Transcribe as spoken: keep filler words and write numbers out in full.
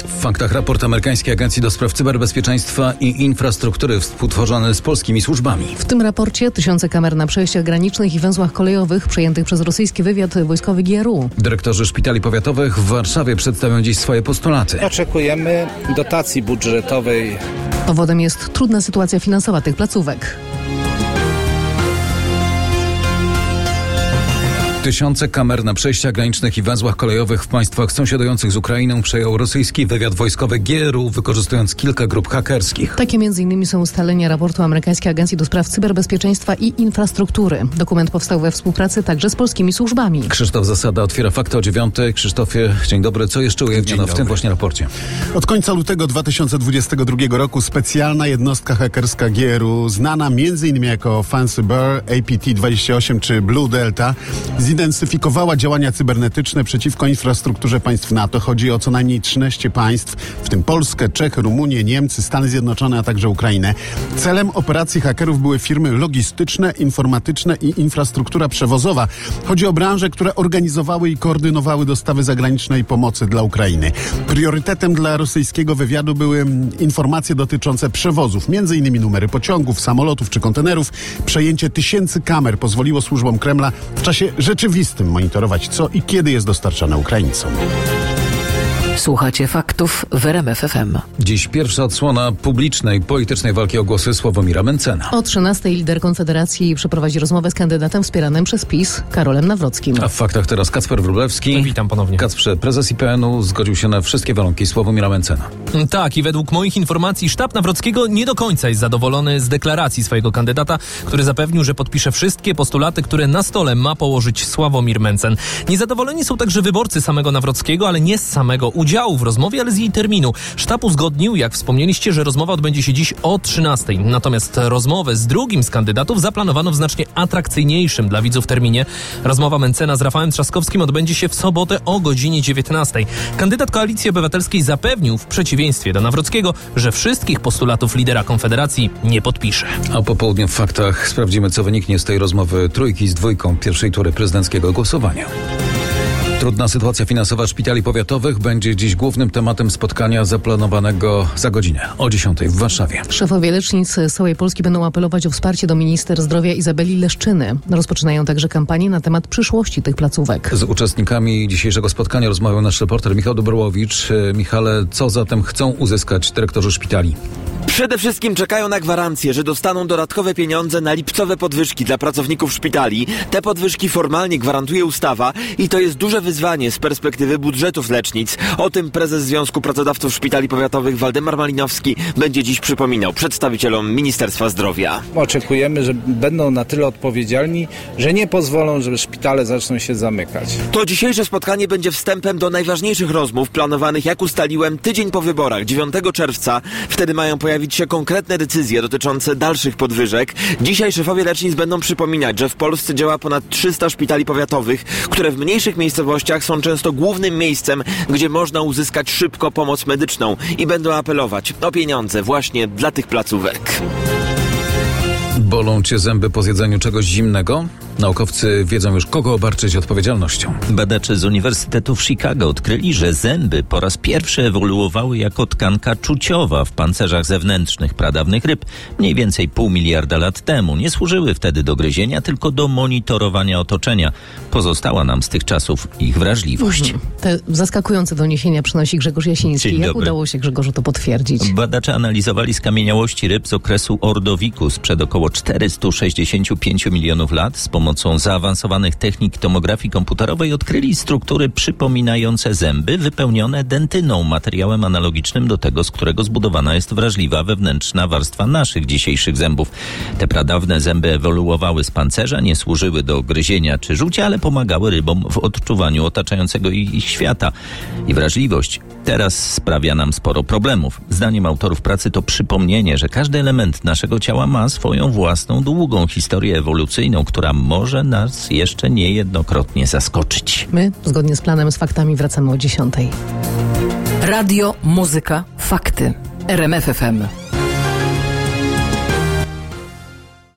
W faktach raport amerykańskiej Agencji do Spraw Cyberbezpieczeństwa i Infrastruktury współtworzony z polskimi służbami. W tym raporcie tysiące kamer na przejściach granicznych i węzłach kolejowych przejętych przez rosyjski wywiad wojskowy G R U. Dyrektorzy szpitali powiatowych w Warszawie przedstawią dziś swoje postulaty. Oczekujemy dotacji budżetowej. Powodem jest trudna sytuacja finansowa tych placówek. Tysiące kamer na przejściach granicznych i węzłach kolejowych w państwach sąsiadujących z Ukrainą przejął rosyjski wywiad wojskowy G R U, wykorzystując kilka grup hakerskich. Takie między innymi są ustalenia raportu amerykańskiej Agencji do Spraw Cyberbezpieczeństwa i Infrastruktury. Dokument powstał we współpracy także z polskimi służbami. Krzysztof Zasada otwiera fakty o dziewiątej. Krzysztofie, dzień dobry. Co jeszcze ujawniono w tym właśnie raporcie? Od końca lutego dwa tysiące dwudziestego drugiego roku specjalna jednostka hakerska G R U, znana między innymi jako Fancy Bear, A P T dwadzieścia osiem czy Blue Delta, zintensyfikowała działania cybernetyczne przeciwko infrastrukturze państw NATO. Chodzi o co najmniej trzynaście państw, w tym Polskę, Czechy, Rumunię, Niemcy, Stany Zjednoczone, a także Ukrainę. Celem operacji hakerów były firmy logistyczne, informatyczne i infrastruktura przewozowa. Chodzi o branże, które organizowały i koordynowały dostawy zagranicznej pomocy dla Ukrainy. Priorytetem dla rosyjskiego wywiadu były informacje dotyczące przewozów, między innymi numery pociągów, samolotów czy kontenerów. Przejęcie tysięcy kamer pozwoliło służbom Kremla w czasie rzeczywistym monitorować, co i kiedy jest dostarczane Ukraińcom. Słuchacie faktów w R M F F M. Dziś pierwsza odsłona publicznej, politycznej walki o głosy Sławomira Mentzena. O trzynastej lider Konfederacji przeprowadzi rozmowę z kandydatem wspieranym przez PiS, Karolem Nawrockim. A w faktach teraz Kacper Wróblewski. Witam ponownie. Kacprze, prezes I P N u zgodził się na wszystkie warunki Sławomira Mentzena. Tak, i według moich informacji sztab Nawrockiego nie do końca jest zadowolony z deklaracji swojego kandydata, który zapewnił, że podpisze wszystkie postulaty, które na stole ma położyć Sławomir Mentzen. Niezadowoleni są także wyborcy samego Nawrockiego, ale nie z samego udziału w rozmowie, ale z jej terminu. Sztab uzgodnił, jak wspomnieliście, że rozmowa odbędzie się dziś o trzynastej. Natomiast rozmowę z drugim z kandydatów zaplanowano w znacznie atrakcyjniejszym dla widzów terminie. Rozmowa Mentzena z Rafałem Trzaskowskim odbędzie się w sobotę o godzinie dziewiętnastej. Kandydat Koalicji Obywatelskiej zapewnił, w przeciwieństwie do Nawrockiego, że wszystkich postulatów lidera Konfederacji nie podpisze. A po południu w faktach sprawdzimy, co wyniknie z tej rozmowy trójki z dwójką pierwszej tury prezydenckiego głosowania. Trudna sytuacja finansowa szpitali powiatowych będzie dziś głównym tematem spotkania zaplanowanego za godzinę o dziesiątej w Warszawie. Szefowie lecznic z całej Polski będą apelować o wsparcie do minister zdrowia Izabeli Leszczyny. Rozpoczynają także kampanię na temat przyszłości tych placówek. Z uczestnikami dzisiejszego spotkania rozmawiał nasz reporter Michał Dobrowicz. Michale, co zatem chcą uzyskać dyrektorzy szpitali? Przede wszystkim czekają na gwarancję, że dostaną dodatkowe pieniądze na lipcowe podwyżki dla pracowników szpitali. Te podwyżki formalnie gwarantuje ustawa i to jest duże wyzwanie z perspektywy budżetów lecznic. O tym prezes Związku Pracodawców Szpitali Powiatowych Waldemar Malinowski będzie dziś przypominał przedstawicielom Ministerstwa Zdrowia. Oczekujemy, że będą na tyle odpowiedzialni, że nie pozwolą, żeby szpitale zaczną się zamykać. To dzisiejsze spotkanie będzie wstępem do najważniejszych rozmów planowanych, jak ustaliłem, tydzień po wyborach, dziewiątego czerwca. Wtedy mają pojawić się konkretne decyzje dotyczące dalszych podwyżek. Dzisiaj szefowie lecznic będą przypominać, że w Polsce działa ponad trzysta szpitali powiatowych, które w mniejszych miejscowościach są często głównym miejscem, gdzie można uzyskać szybko pomoc medyczną i będą apelować o pieniądze właśnie dla tych placówek. Bolą cię zęby po zjedzeniu czegoś zimnego? Naukowcy wiedzą już, kogo obarczyć odpowiedzialnością. Badacze z Uniwersytetu w Chicago odkryli, że zęby po raz pierwszy ewoluowały jako tkanka czuciowa w pancerzach zewnętrznych pradawnych ryb mniej więcej pół miliarda lat temu. Nie służyły wtedy do gryzienia, tylko do monitorowania otoczenia. Pozostała nam z tych czasów ich wrażliwość. Mhm. Te zaskakujące doniesienia przynosi Grzegorz Jasiński. Dzień Jak dobry. udało się Grzegorzu to potwierdzić? Badacze analizowali skamieniałości ryb z okresu Ordowiku sprzed około czterysta sześćdziesiąt pięć milionów lat. Z pomocą zaawansowanych technik tomografii komputerowej odkryli struktury przypominające zęby wypełnione dentyną, materiałem analogicznym do tego, z którego zbudowana jest wrażliwa wewnętrzna warstwa naszych dzisiejszych zębów. Te pradawne zęby ewoluowały z pancerza, nie służyły do gryzienia czy rzucia, ale pomagały rybom w odczuwaniu otaczającego ich świata. I wrażliwość teraz sprawia nam sporo problemów. Zdaniem autorów pracy to przypomnienie, że każdy element naszego ciała ma swoją własną, długą historię ewolucyjną, która może nas jeszcze niejednokrotnie zaskoczyć. My, zgodnie z planem, z faktami wracamy o dziesiątej. Radio, muzyka, fakty. R M F F M.